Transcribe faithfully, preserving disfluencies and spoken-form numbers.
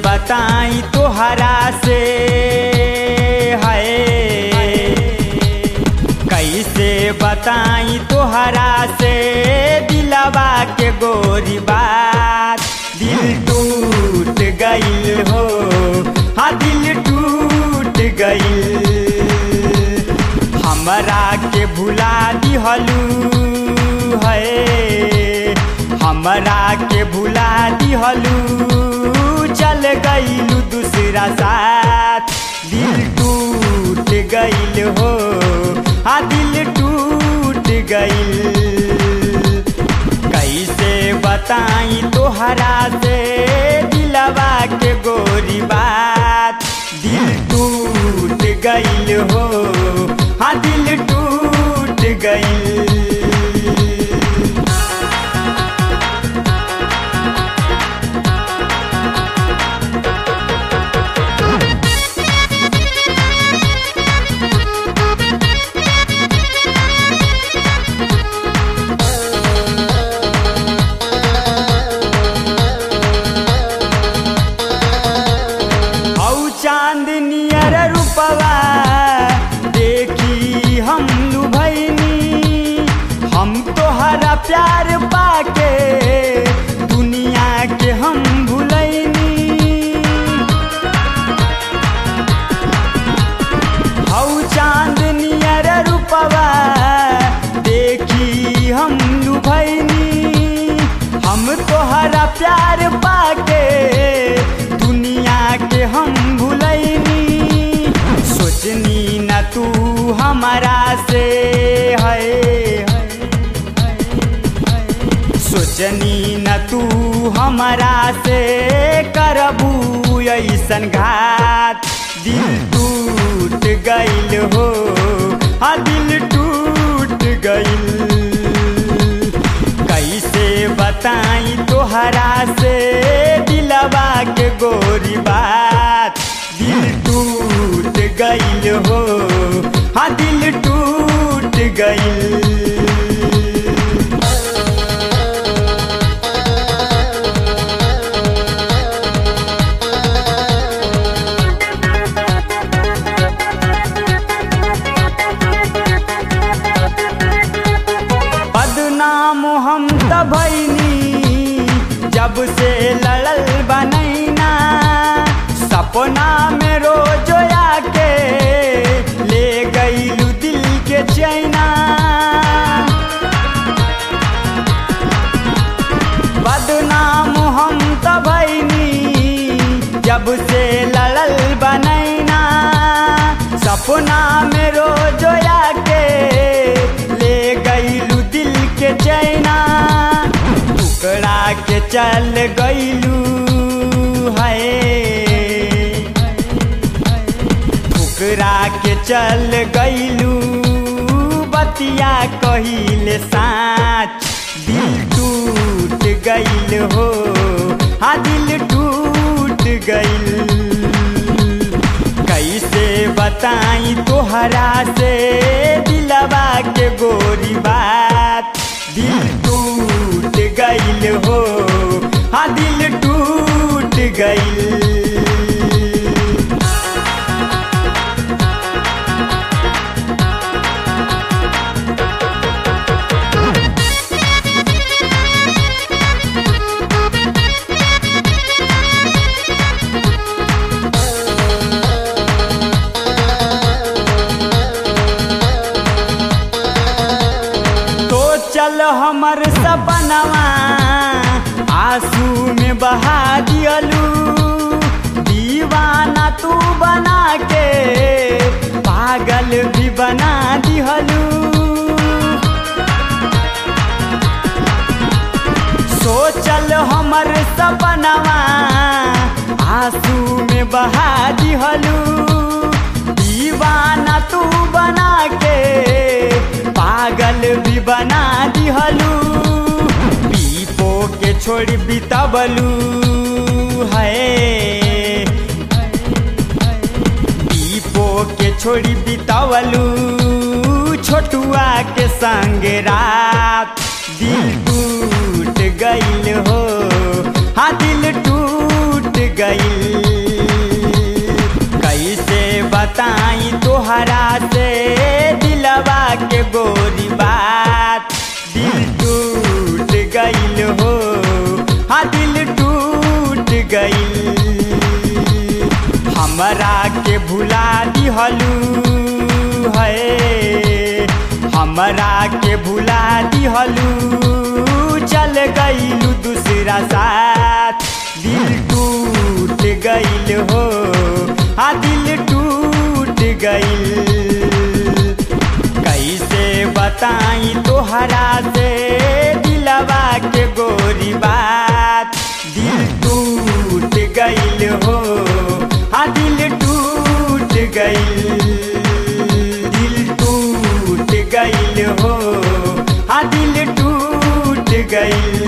बताई तोहरा से है, कैसे बताई तोहरा से दिलवा के गोरी बात। दिल टूट गइल हो, हाँ दिल टूट गइल। हमरा के भुला दिहलू है, हमरा के भुला दिहलू, चल गइलू दूसरा साथ। दिल टूट गइल हो, हाँ दिल टूट गइल। कैसे बताई तोहरा से दिलवा के गोरी बात। दिल टूट गइल हो, हाँ दिल टूट गइल। चांदनियर रूपवा देखी हम लुभैनी, हम तोहरा प्यार पाके दुनिया के हम भुलैनी। हौ चांदनियर रूपवा देखी हम लुभैनी, हम तोहरा प्यार पाके दुनिया के हम भुलैनी। सोचनी न तू हमारा से है, सोचनी न तू हमारा से करबू ऐसन घात। दिल टूट गइल हो, हाँ दिल टूट गइल। कैसे बताई तोहरा से दिलवा के गोरी बात। दिल टूट गइल हो, हाँ दिल टूट गइल। बदनाम हम त भइनी जब से लड़ल बनैना, सपना में रोज आके ले गइलू दिल के चैना। बदनाम हम त भइनी जब से लड़ल बनैना, सपना में रोज आके ले गइलू दिल के चैना। टुकड़ा के चल गइलू है, टुकड़ा के चल गइलू, बतिया कहिले साँच। दिल टूट गइल हो, हाँ दिल टूट गइल। कैसे बताई तोहरा से दिलवा के गोरी बात। दिल टूट गइल हो, हाँ दिल टूट गइल। चल हमर सपनवा आंसू में बहा दियलू, दीवाना तू बना के पागल भी बना दिहलू। सोचल हमर सपनवा आंसू में बहा दिहलू, दीवाना तू बना के पागल भी बना दिहलू। पीपो के छोड़ बितबलू है, पीपो के छोड़ बितबलू, छोटुआ के संग रात। दिल टूट गइल हो, हाँ दिल टूट गइल। बताई तोहरा से दिलवा के गोरी बात। दिल टूट गइल हो, हाँ दिल टूट गइल। हमरा के भुला दिहलू है, हमरा के भुला दिहलू, चल गइलू दूसरा साथ। दिल टूट गइल हो, हाँ दिल टूट गइल। कैसे बताई तोहरा से दिलवा के गोरी बात। दिल टूट गइल हो, हाँ दिल टूट गइल। दिल टूट गइल हो, हाँ दिल टूट गइल।